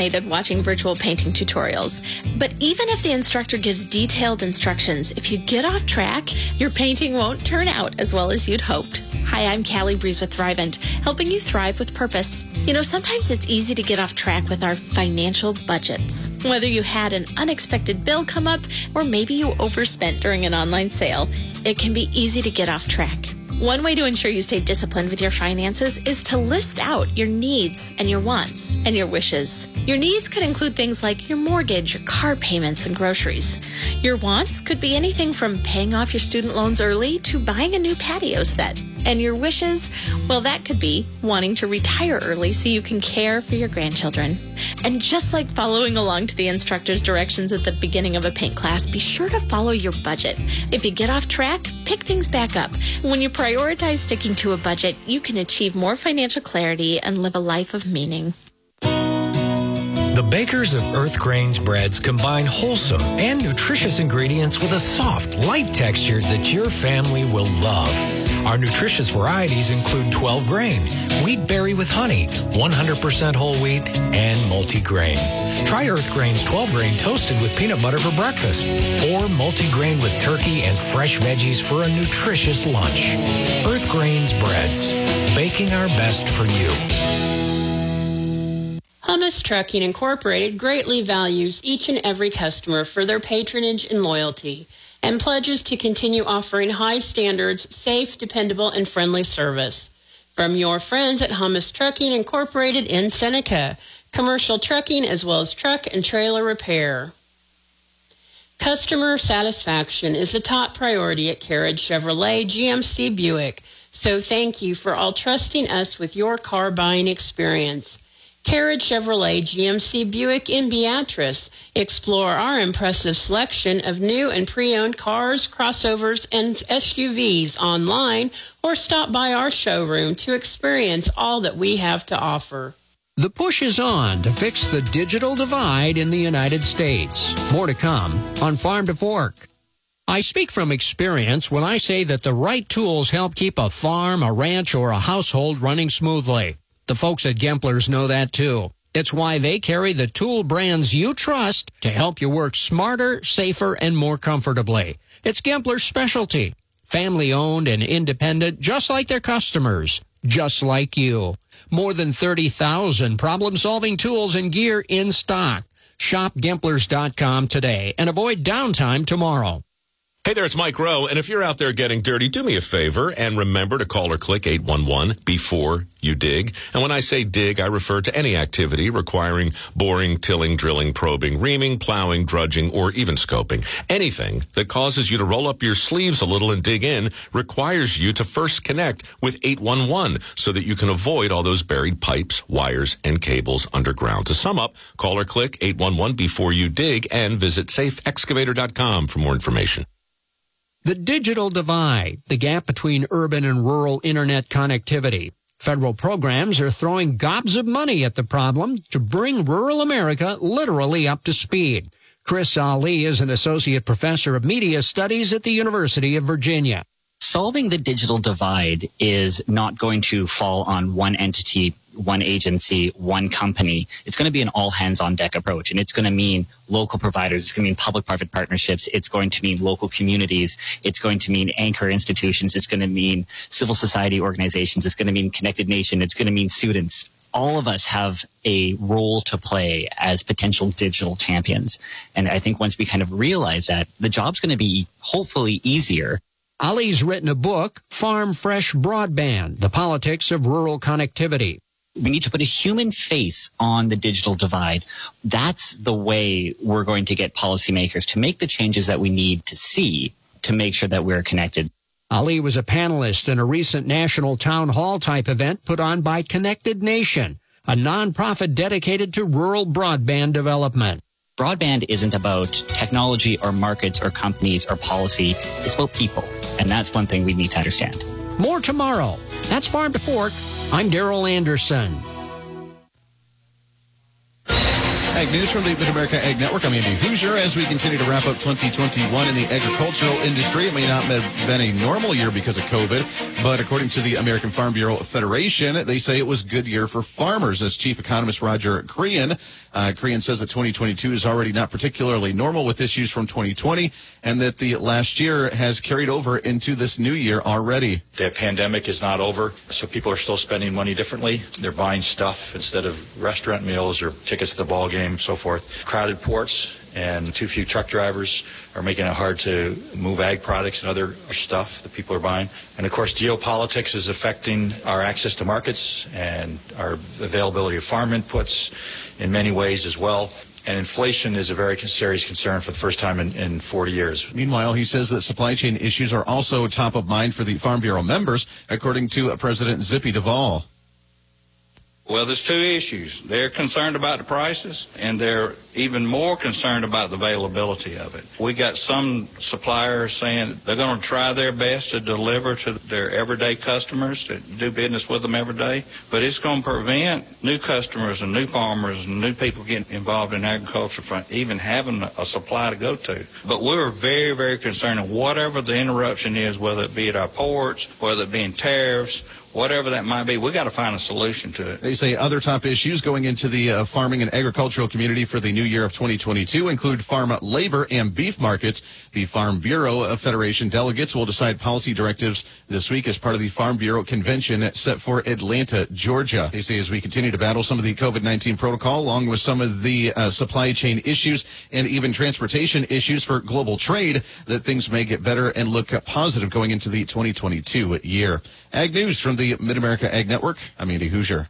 fascinated watching virtual painting tutorials. But even if the instructor gives detailed instructions, if you get off track, your painting won't turn out as well as you'd hoped. Hi, I'm Callie Breeze with Thrivent, helping you thrive with purpose. You know, sometimes it's easy to get off track with our financial budgets. Whether you had an unexpected bill come up or maybe you overspent during an online sale, it can be easy to get off track. One way to ensure you stay disciplined with your finances is to list out your needs and your wants and your wishes. Your needs could include things like your mortgage, your car payments, and groceries. Your wants could be anything from paying off your student loans early to buying a new patio set. And your wishes, well, that could be wanting to retire early so you can care for your grandchildren. And just like following along to the instructor's directions at the beginning of a paint class, be sure to follow your budget. If you get off track, pick things back up. When you prioritize sticking to a budget, you can achieve more financial clarity and live a life of meaning. The bakers of Earth Grains breads combine wholesome and nutritious ingredients with a soft, light texture that your family will love. Our nutritious varieties include twelve grain, wheat berry with honey, one hundred percent whole wheat, and multigrain. Try Earth Grain's twelve grain toasted with peanut butter for breakfast, or multigrain with turkey and fresh veggies for a nutritious lunch. Earth Grain's breads, baking our best for you. Hummus Trucking Incorporated greatly values each and every customer for their patronage and loyalty, and pledges to continue offering high standards, safe, dependable, and friendly service. From your friends at Hummus Trucking Incorporated in Seneca, commercial trucking as well as truck and trailer repair. Customer satisfaction is the top priority at Carriage Chevrolet G M C Buick, so thank you for all trusting us with your car buying experience. Carriage Chevrolet G M C Buick in Beatrice. Explore our impressive selection of new and pre-owned cars, crossovers, and S U Vs online, or stop by our showroom to experience all that we have to offer. The push is on to fix the digital divide in the United States. More to come on Farm to Fork. I speak from experience when I say that the right tools help keep a farm, a ranch, or a household running smoothly. The folks at Gemplers know that too. It's why they carry the tool brands you trust to help you work smarter, safer, and more comfortably. It's Gemplers' specialty. Family-owned and independent, just like their customers, just like you. More than thirty thousand problem-solving tools and gear in stock. Shop Gemplers dot com today and avoid downtime tomorrow. Hey there, it's Mike Rowe, and if you're out there getting dirty, do me a favor and remember to call or click eight one one before you dig. And when I say dig, I refer to any activity requiring boring, tilling, drilling, probing, reaming, plowing, drudging, or even scoping. Anything that causes you to roll up your sleeves a little and dig in requires you to first connect with eight one one so that you can avoid all those buried pipes, wires, and cables underground. To sum up, call or click eight one one before you dig and visit safe excavator dot com for more information. The digital divide, the gap between urban and rural internet connectivity. Federal programs are throwing gobs of money at the problem to bring rural America literally up to speed. Chris Ali is an associate professor of media studies at the University of Virginia. Solving the digital divide is not going to fall on one entity, one agency, one company. It's going to be an all-hands-on-deck approach, and it's going to mean local providers. It's going to mean public-private partnerships. It's going to mean local communities. It's going to mean anchor institutions. It's going to mean civil society organizations. It's going to mean Connected Nation. It's going to mean students. All of us have a role to play as potential digital champions. And I think once we kind of realize that, the job's going to be hopefully easier. Ali's written a book, Farm Fresh Broadband, The Politics of Rural Connectivity. We need to put a human face on the digital divide. That's the way we're going to get policymakers to make the changes that we need to see to make sure that we're connected. Ali was a panelist in a recent national town hall type event put on by Connected Nation, a nonprofit dedicated to rural broadband development. Broadband isn't about technology or markets or companies or policy. It's about people. And that's one thing we need to understand. More tomorrow. That's Farm to Fork. I'm Daryl Anderson. Ag News from the Mid-America Ag Network. I'm Andy Hoosier. As we continue to wrap up twenty twenty-one in the agricultural industry, it may not have been a normal year because of COVID, but according to the American Farm Bureau Federation, they say it was a good year for farmers. As Chief Economist Roger Crean, uh, Crean says that twenty twenty-two is already not particularly normal with issues from twenty twenty, and that the last year has carried over into this new year already. The pandemic is not over, so people are still spending money differently. They're buying stuff instead of restaurant meals or tickets to the ball game, so forth. Crowded ports and too few truck drivers are making it hard to move ag products and other stuff that people are buying. And of course, geopolitics is affecting our access to markets and our availability of farm inputs in many ways as well. And inflation is a very serious concern for the first time in, in forty years. Meanwhile, he says that supply chain issues are also top of mind for the Farm Bureau members, according to President Zippy Duvall. Well, there's two issues. They're concerned about the prices, and they're even more concerned about the availability of it. We got some suppliers saying they're going to try their best to deliver to their everyday customers that do business with them every day, but it's going to prevent new customers and new farmers and new people getting involved in agriculture from even having a supply to go to. But we're very, very concerned, and whatever the interruption is, whether it be at our ports, whether it be in tariffs, whatever that might be, we got to find a solution to it. They say other top issues going into the uh, farming and agricultural community for the new year of twenty twenty-two include farm labor and beef markets. The Farm Bureau of Federation delegates will decide policy directives this week as part of the Farm Bureau convention set for Atlanta, Georgia. They say as we continue to battle some of the COVID nineteen protocol, along with some of the uh, supply chain issues and even transportation issues for global trade, that things may get better and look positive going into the twenty twenty-two year. Ag News from the Mid-America Ag Network. I'm Andy Hoosier.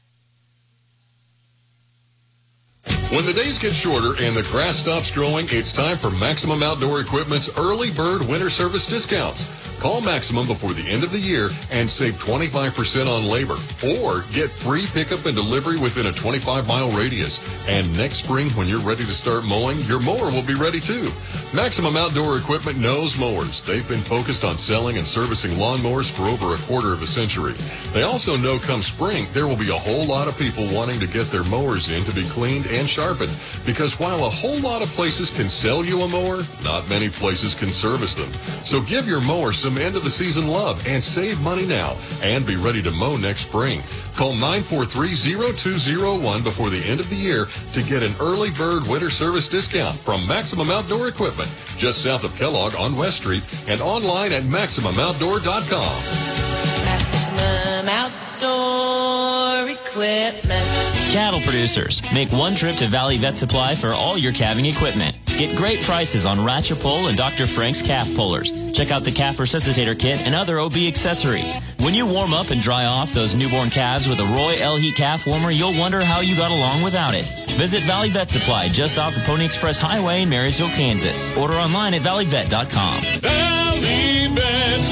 When the days get shorter and the grass stops growing, it's time for Maximum Outdoor Equipment's Early Bird Winter Service discounts. Call Maximum before the end of the year and save twenty-five percent on labor, or get free pickup and delivery within a twenty-five mile radius. And next spring, when you're ready to start mowing, your mower will be ready too. Maximum Outdoor Equipment knows mowers. They've been focused on selling and servicing lawnmowers for over a quarter of a century. They also know come spring, there will be a whole lot of people wanting to get their mowers in to be cleaned and sharpened. Because while a whole lot of places can sell you a mower, not many places can service them. So give your mower some end of the season love and save money now and be ready to mow next spring. Call nine four three, zero two zero one before the end of the year to get an early bird winter service discount from Maximum Outdoor Equipment, just south of Kellogg on West Street, and online at maximum outdoor dot com. Maximum Outdoor Equipment. Cattle producers, make one trip to Valley Vet Supply for all your calving equipment. Get great prices on Ratchet Pull and Doctor Frank's calf pullers. Check out the calf resuscitator kit and other O B accessories. When you warm up and dry off those newborn calves with a Roy L-Heat calf warmer, you'll wonder how you got along without it. Visit Valley Vet Supply just off the Pony Express Highway in Marysville, Kansas. Order online at valley vet dot com. Valley Vet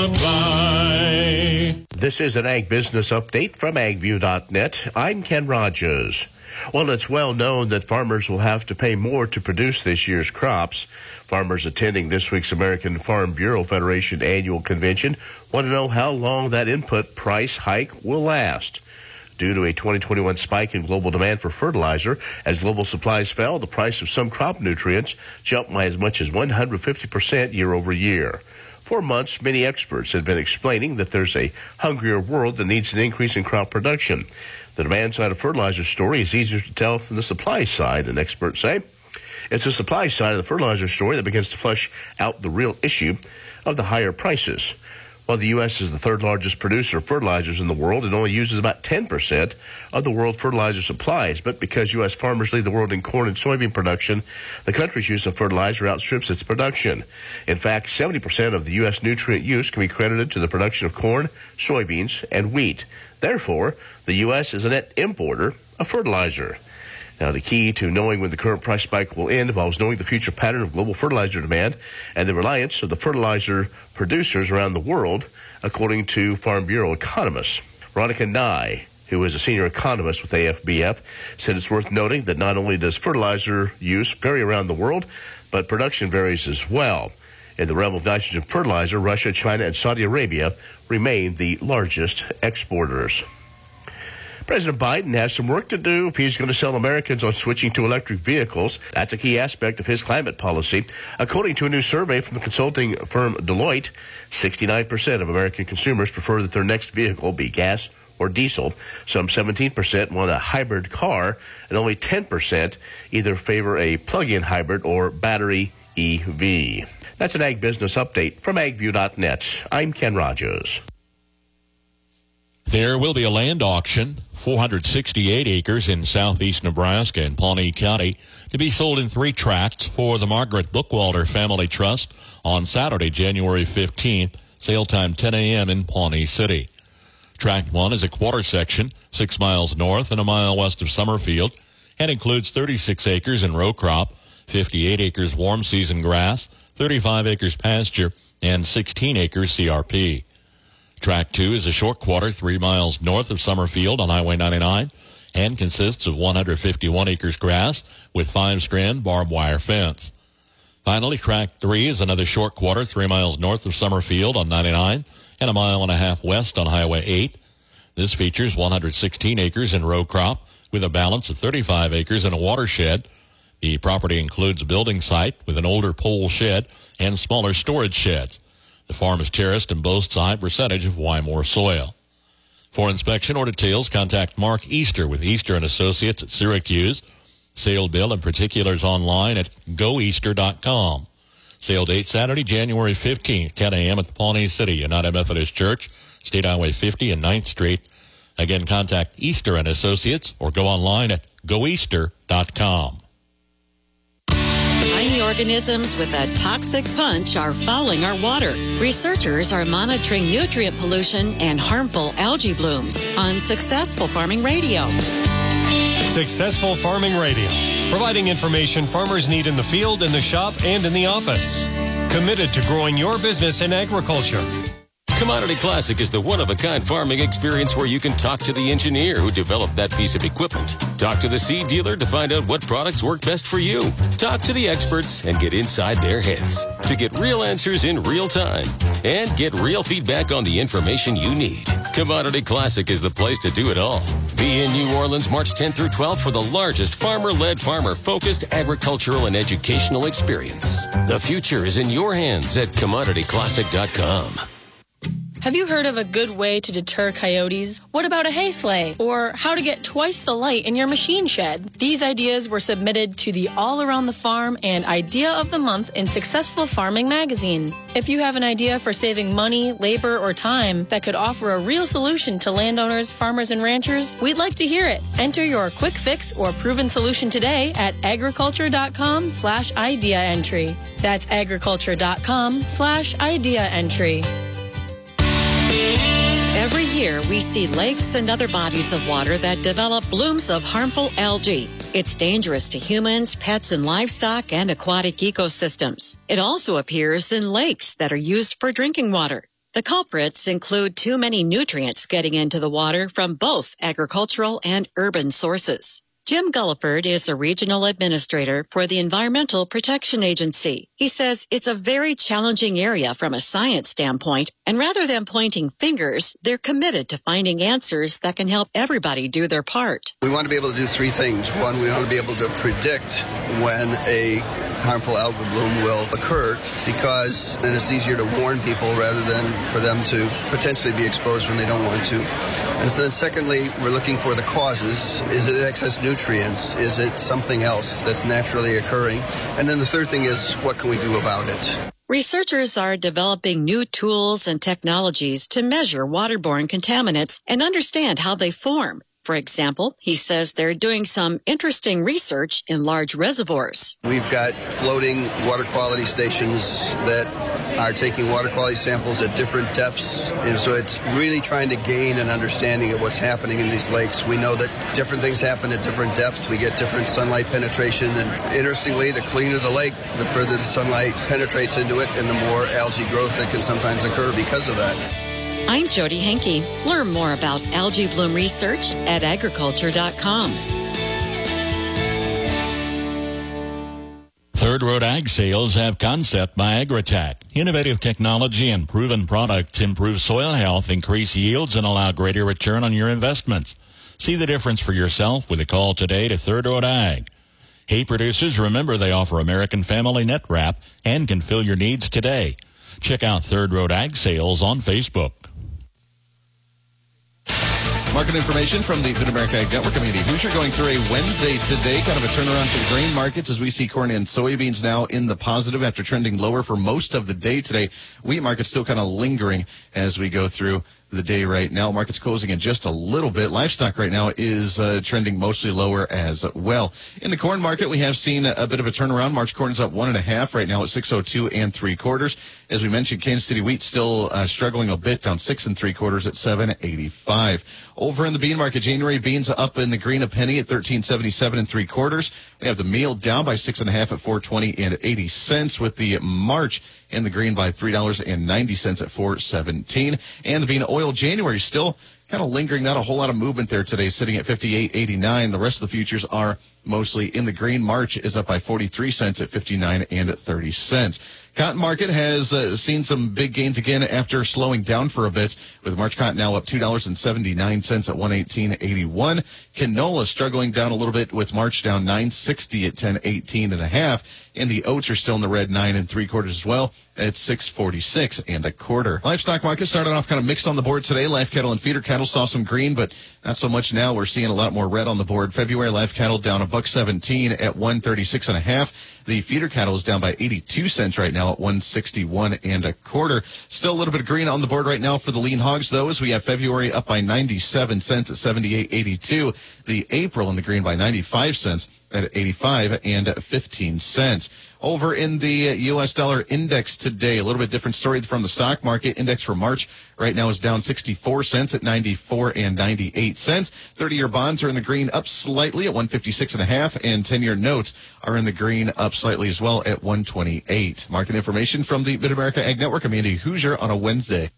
Supply. This is an Ag Business Update from ag view dot net. I'm Ken Rogers. Well, it's well known that farmers will have to pay more to produce this year's crops. Farmers attending this week's American Farm Bureau Federation annual convention want to know how long that input price hike will last. Due to a twenty twenty-one spike in global demand for fertilizer, as global supplies fell, the price of some crop nutrients jumped by as much as one hundred fifty percent year over year. For months, many experts have been explaining that there's a hungrier world that needs an increase in crop production. The demand side of fertilizer story is easier to tell than the supply side, and experts say. It's the supply side of the fertilizer story that begins to flesh out the real issue of the higher prices. While the U S is the third largest producer of fertilizers in the world, it only uses about ten percent of the world fertilizer supplies. But because U S farmers lead the world in corn and soybean production, the country's use of fertilizer outstrips its production. In fact, seventy percent of the U S nutrient use can be credited to the production of corn, soybeans, and wheat. Therefore, the U S is a net importer of fertilizer. Now, the key to knowing when the current price spike will end involves knowing the future pattern of global fertilizer demand and the reliance of the fertilizer producers around the world, according to Farm Bureau economists. Veronica Nye, who is a senior economist with A F B F, said it's worth noting that not only does fertilizer use vary around the world, but production varies as well. In the realm of nitrogen fertilizer, Russia, China, and Saudi Arabia remain the largest exporters. President Biden has some work to do if he's going to sell Americans on switching to electric vehicles. That's a key aspect of his climate policy. According to a new survey from the consulting firm Deloitte, sixty-nine percent of American consumers prefer that their next vehicle be gas or diesel. Some seventeen percent want a hybrid car, and only ten percent either favor a plug-in hybrid or battery E V. That's an Ag Business Update from ag view dot net. I'm Ken Rogers. There will be a land auction, four hundred sixty-eight acres in southeast Nebraska and Pawnee County, to be sold in three tracts for the Margaret Bookwalter Family Trust on Saturday, January fifteenth, sale time ten a.m. in Pawnee City. Tract one is a quarter section, six miles north and a mile west of Summerfield, and includes thirty-six acres in row crop, fifty-eight acres warm season grass, thirty-five acres pasture, and sixteen acres C R P. Tract two is a short quarter, three miles north of Summerfield on Highway ninety-nine, and consists of one hundred fifty-one acres grass with five-strand barbed wire fence. Finally, Tract three is another short quarter, three miles north of Summerfield on ninety-nine, and a mile and a half west on Highway eight. This features one hundred sixteen acres in row crop with a balance of thirty-five acres in a watershed. The property includes a building site with an older pole shed and smaller storage sheds. The farm is terraced and boasts a high percentage of Wymore soil. For inspection or details, contact Mark Easter with Easter and Associates at Syracuse. Sale bill and particulars online at go easter dot com. Sale date Saturday, January fifteenth, ten a.m. at the Pawnee City United Methodist Church, State Highway fifty and ninth Street. Again, contact Easter and Associates or go online at go easter dot com. Tiny organisms with a toxic punch are fouling our water. Researchers are monitoring nutrient pollution and harmful algae blooms on Successful Farming Radio. Successful Farming Radio, providing information farmers need in the field, in the shop, and in the office. Committed to growing your business in agriculture. Commodity Classic is the one-of-a-kind farming experience where you can talk to the engineer who developed that piece of equipment. Talk to the seed dealer to find out what products work best for you. Talk to the experts and get inside their heads to get real answers in real time and get real feedback on the information you need. Commodity Classic is the place to do it all. Be in New Orleans March tenth through twelfth for the largest farmer-led, farmer-focused agricultural and educational experience. The future is in your hands at commodity classic dot com. Have you heard of a good way to deter coyotes? What about a hay sleigh? Or how to get twice the light in your machine shed? These ideas were submitted to the All Around the Farm and Idea of the Month in Successful Farming magazine. If you have an idea for saving money, labor, or time that could offer a real solution to landowners, farmers, and ranchers, we'd like to hear it. Enter your quick fix or proven solution today at agriculture.com slash idea entry. That's agriculture.com slash idea entry. Every year, we see lakes and other bodies of water that develop blooms of harmful algae. It's dangerous to humans, pets, and livestock and aquatic ecosystems. It also appears in lakes that are used for drinking water. The culprits include too many nutrients getting into the water from both agricultural and urban sources. Jim Gulliford is a regional administrator for the Environmental Protection Agency. He says it's a very challenging area from a science standpoint, and rather than pointing fingers, they're committed to finding answers that can help everybody do their part. We want to be able to do three things. One, we want to be able to predict when a harmful algal bloom will occur, because then it's easier to warn people rather than for them to potentially be exposed when they don't want to. And so then secondly, we're looking for the causes. Is it excess nutrients? Is it something else that's naturally occurring? And then the third thing is, what can we do about it? Researchers are developing new tools and technologies to measure waterborne contaminants and understand how they form. For example, he says they're doing some interesting research in large reservoirs. We've got floating water quality stations that are taking water quality samples at different depths. And so it's really trying to gain an understanding of what's happening in these lakes. We know that different things happen at different depths. We get different sunlight penetration. And interestingly, the cleaner the lake, the further the sunlight penetrates into it and the more algae growth that can sometimes occur because of that. I'm Jody Henke. Learn more about algae bloom research at agriculture dot com. Third Road Ag Sales have Concept by Agritech. Innovative technology and proven products improve soil health, increase yields, and allow greater return on your investments. See the difference for yourself with a call today to Third Road Ag. Hey, producers, remember they offer American Family Net Wrap and can fill your needs today. Check out Third Road Ag Sales on Facebook. Market information from the Mid-America Ag Network. I'm Andy Hoosier going through a Wednesday today, kind of a turnaround for the grain markets as we see corn and soybeans now in the positive after trending lower for most of the day today. Wheat market's still kind of lingering as we go through the day right now. Market's closing in just a little bit. Livestock right now is uh, trending mostly lower as well. In the corn market, we have seen a, a bit of a turnaround. March corn is up one and a half right now at six oh two and three quarters. As we mentioned, Kansas City wheat still uh, struggling a bit, down six and three quarters at seven eighty-five. Over in the bean market, January beans up in the green a penny at thirteen seventy-seven and three quarters. We have the meal down by six and a half at four twenty and eighty cents, with the March in the green by three dollars and ninety cents at four seventeen. And the bean oil January still kind of lingering, not a whole lot of movement there today, sitting at fifty-eight eighty-nine. The rest of the futures are mostly in the green. March is up by forty-three cents at fifty-nine and thirty cents. Cotton market has uh, seen some big gains again after slowing down for a bit, with March cotton now up two dollars and seventy-nine cents at one eighteen eighty-one. Canola struggling down a little bit, with March down nine sixty at ten eighteen and a half. And the oats are still in the red, nine and three quarters as well at six forty-six and a quarter. Livestock market started off kind of mixed on the board today. Live cattle and feeder cattle saw some green, but not so much now. We're seeing a lot more red on the board. February live cattle down a buck seventeen at one thirty-six and a half. The feeder cattle is down by eighty-two cents right now at one sixty-one and a quarter. Still a little bit of green on the board right now for the lean hogs, though, as we have February up by ninety-seven cents at seventy-eight eighty-two. The April in the green by ninety-five cents at eighty-five and fifteen cents. Over in the U S dollar index today, a little bit different story from the stock market. Index for March right now is down sixty-four cents at ninety-four and ninety-eight cents. thirty-year bonds are in the green, up slightly at one fifty-six and a half, and ten-year notes are in the green, up slightly as well at one twenty-eight. Market information from the Mid-America Ag Network. I'm Andy Hoosier on a Wednesday.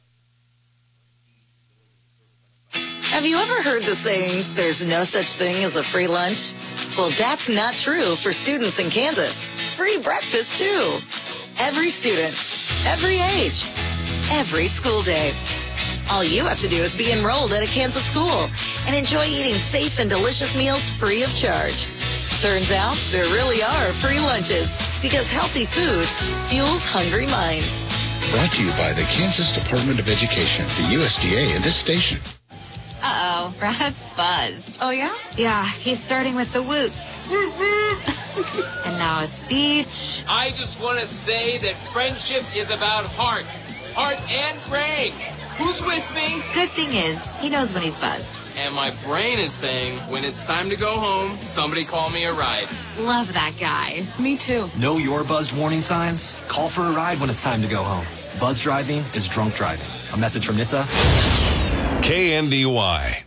Have you ever heard the saying, there's no such thing as a free lunch? Well, that's not true for students in Kansas. Free breakfast, too. Every student, every age, every school day. All you have to do is be enrolled at a Kansas school and enjoy eating safe and delicious meals free of charge. Turns out there really are free lunches, because healthy food fuels hungry minds. Brought to you by the Kansas Department of Education, the U S D A, and this station. Uh-oh, Brad's buzzed. Oh, yeah? Yeah, he's starting with the woots. And now a speech. I just want to say that friendship is about heart. Heart and brain. Who's with me? Good thing is, he knows when he's buzzed. And my brain is saying, when it's time to go home, somebody call me a ride. Love that guy. Me too. Know your buzzed warning signs? Call for a ride when it's time to go home. Buzz driving is drunk driving. A message from N H T S A. K N D Y.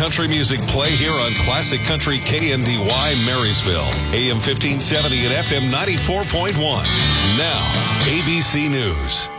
country music play here on Classic Country K N D Y Marysville, A M fifteen seventy and F M ninety-four point one. Now, A B C News.